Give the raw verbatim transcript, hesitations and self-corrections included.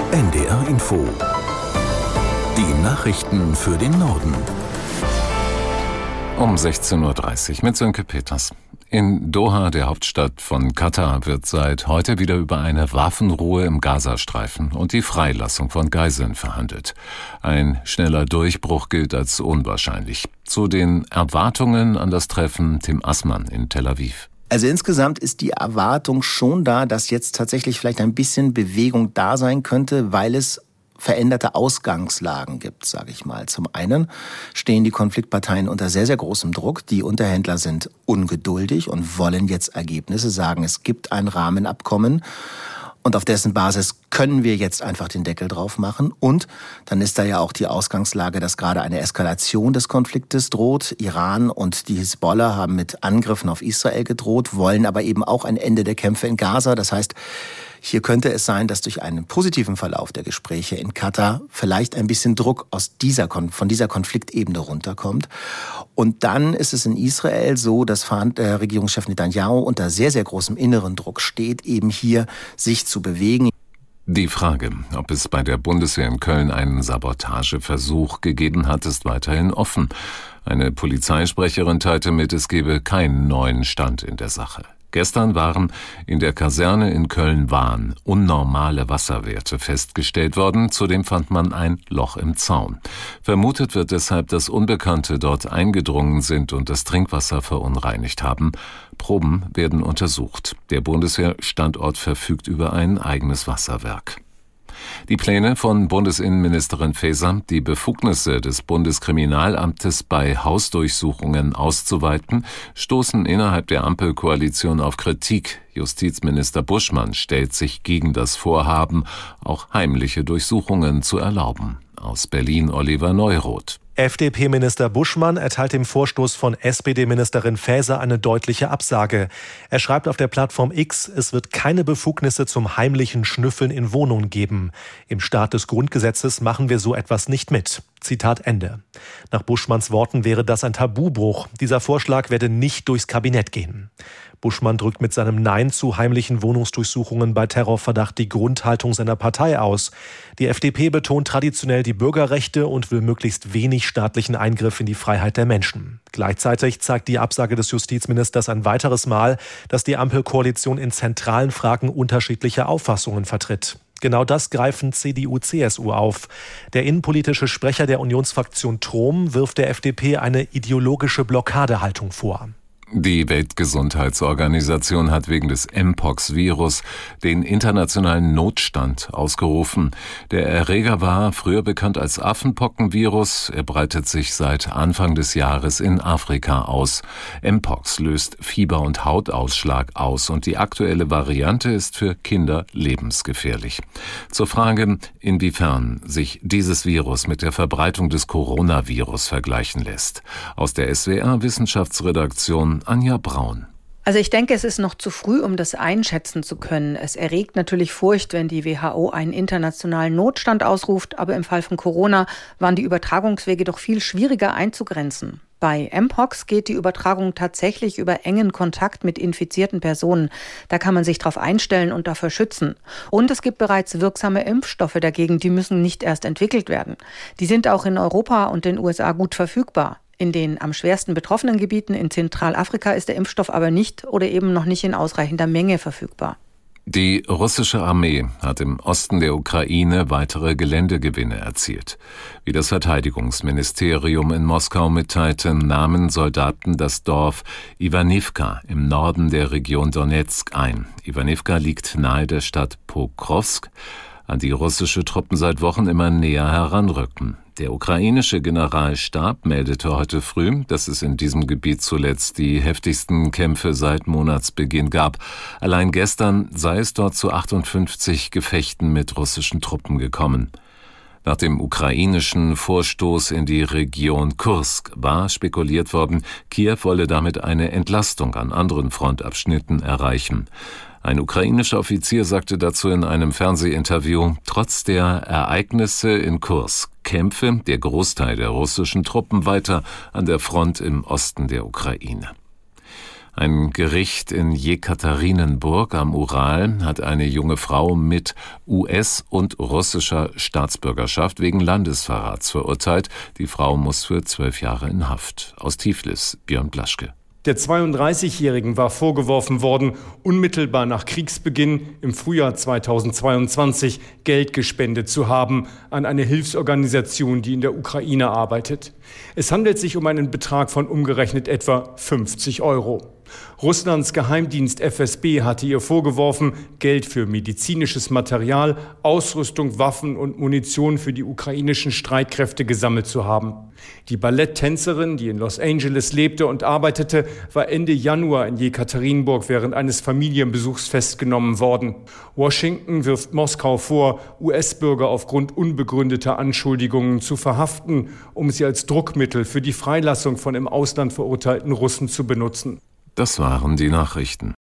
N D R Info. Die Nachrichten für den Norden. Um sechzehn Uhr dreißig mit Sönke Peters. In Doha, der Hauptstadt von Katar, wird seit heute wieder über eine Waffenruhe im Gazastreifen und die Freilassung von Geiseln verhandelt. Ein schneller Durchbruch gilt als unwahrscheinlich. Zu den Erwartungen an das Treffen Tim Assmann in Tel Aviv. Also insgesamt ist die Erwartung schon da, dass jetzt tatsächlich vielleicht ein bisschen Bewegung da sein könnte, weil es veränderte Ausgangslagen gibt, sage ich mal. Zum einen stehen die Konfliktparteien unter sehr, sehr großem Druck. Die Unterhändler sind ungeduldig und wollen jetzt Ergebnisse, sagen, es gibt ein Rahmenabkommen. Und auf dessen Basis können wir jetzt einfach den Deckel drauf machen. Und dann ist da ja auch die Ausgangslage, dass gerade eine Eskalation des Konfliktes droht. Iran und die Hisbollah haben mit Angriffen auf Israel gedroht, wollen aber eben auch ein Ende der Kämpfe in Gaza. Das heißt, hier könnte es sein, dass durch einen positiven Verlauf der Gespräche in Katar vielleicht ein bisschen Druck aus dieser, von dieser Konfliktebene runterkommt. Und dann ist es in Israel so, dass Regierungschef Netanyahu unter sehr, sehr großem inneren Druck steht, eben hier sich zu bewegen. Die Frage, ob es bei der Bundeswehr in Köln einen Sabotageversuch gegeben hat, ist weiterhin offen. Eine Polizeisprecherin teilte mit, es gebe keinen neuen Stand in der Sache. Gestern waren in der Kaserne in Köln-Wahn unnormale Wasserwerte festgestellt worden. Zudem fand man ein Loch im Zaun. Vermutet wird deshalb, dass Unbekannte dort eingedrungen sind und das Trinkwasser verunreinigt haben. Proben werden untersucht. Der Bundeswehrstandort verfügt über ein eigenes Wasserwerk. Die Pläne von Bundesinnenministerin Faeser, die Befugnisse des Bundeskriminalamtes bei Hausdurchsuchungen auszuweiten, stoßen innerhalb der Ampelkoalition auf Kritik. Justizminister Buschmann stellt sich gegen das Vorhaben, auch heimliche Durchsuchungen zu erlauben. Aus Berlin Oliver Neuroth. F D P-Minister Buschmann erteilt dem Vorstoß von S P D-Ministerin Faeser eine deutliche Absage. Er schreibt auf der Plattform X, es wird keine Befugnisse zum heimlichen Schnüffeln in Wohnungen geben. Im Staat des Grundgesetzes machen wir so etwas nicht mit. Zitat Ende. Nach Buschmanns Worten wäre das ein Tabubruch. Dieser Vorschlag werde nicht durchs Kabinett gehen. Buschmann drückt mit seinem Nein zu heimlichen Wohnungsdurchsuchungen bei Terrorverdacht die Grundhaltung seiner Partei aus. Die F D P betont traditionell die Bürgerrechte und will möglichst wenig staatlichen Eingriff in die Freiheit der Menschen. Gleichzeitig zeigt die Absage des Justizministers ein weiteres Mal, dass die Ampelkoalition in zentralen Fragen unterschiedliche Auffassungen vertritt. Genau das greifen C D U C S U auf. Der innenpolitische Sprecher der Unionsfraktion Trom wirft der F D P eine ideologische Blockadehaltung vor. Die Weltgesundheitsorganisation hat wegen des Mpox-Virus den internationalen Notstand ausgerufen. Der Erreger war früher bekannt als Affenpockenvirus. Er breitet sich seit Anfang des Jahres in Afrika aus. Mpox löst Fieber und Hautausschlag aus und die aktuelle Variante ist für Kinder lebensgefährlich. Zur Frage, inwiefern sich dieses Virus mit der Verbreitung des Coronavirus vergleichen lässt. Aus der S W R-Wissenschaftsredaktion Anja Braun. Also ich denke, es ist noch zu früh, um das einschätzen zu können. Es erregt natürlich Furcht, wenn die W H O einen internationalen Notstand ausruft, aber im Fall von Corona waren die Übertragungswege doch viel schwieriger einzugrenzen. Bei Mpox geht die Übertragung tatsächlich über engen Kontakt mit infizierten Personen. Da kann man sich drauf einstellen und dafür schützen. Und es gibt bereits wirksame Impfstoffe dagegen, die müssen nicht erst entwickelt werden. Die sind auch in Europa und den U S A gut verfügbar. In den am schwersten betroffenen Gebieten in Zentralafrika ist der Impfstoff aber nicht oder eben noch nicht in ausreichender Menge verfügbar. Die russische Armee hat im Osten der Ukraine weitere Geländegewinne erzielt. Wie das Verteidigungsministerium in Moskau mitteilte, nahmen Soldaten das Dorf Iwanivka im Norden der Region Donezk ein. Iwanivka liegt nahe der Stadt Pokrovsk, an die russische Truppen seit Wochen immer näher heranrücken. Der ukrainische Generalstab meldete heute früh, dass es in diesem Gebiet zuletzt die heftigsten Kämpfe seit Monatsbeginn gab. Allein gestern sei es dort zu achtundfünfzig Gefechten mit russischen Truppen gekommen. Nach dem ukrainischen Vorstoß in die Region Kursk war spekuliert worden, Kiew wolle damit eine Entlastung an anderen Frontabschnitten erreichen. Ein ukrainischer Offizier sagte dazu in einem Fernsehinterview, trotz der Ereignisse in Kursk kämpfe der Großteil der russischen Truppen weiter an der Front im Osten der Ukraine. Ein Gericht in Jekaterinenburg am Ural hat eine junge Frau mit U S- und russischer Staatsbürgerschaft wegen Landesverrats verurteilt. Die Frau muss für zwölf Jahre in Haft. Aus Tiflis, Björn Blaschke. Der zweiunddreißigjährigen war vorgeworfen worden, unmittelbar nach Kriegsbeginn im Frühjahr zweitausendzweiundzwanzig Geld gespendet zu haben an eine Hilfsorganisation, die in der Ukraine arbeitet. Es handelt sich um einen Betrag von umgerechnet etwa fünfzig Euro. Russlands Geheimdienst F S B hatte ihr vorgeworfen, Geld für medizinisches Material, Ausrüstung, Waffen und Munition für die ukrainischen Streitkräfte gesammelt zu haben. Die Balletttänzerin, die in Los Angeles lebte und arbeitete, war Ende Januar in Jekaterinburg während eines Familienbesuchs festgenommen worden. Washington wirft Moskau vor, U S-Bürger aufgrund unbegründeter Anschuldigungen zu verhaften, um sie als Druckmittel für die Freilassung von im Ausland verurteilten Russen zu benutzen. Das waren die Nachrichten.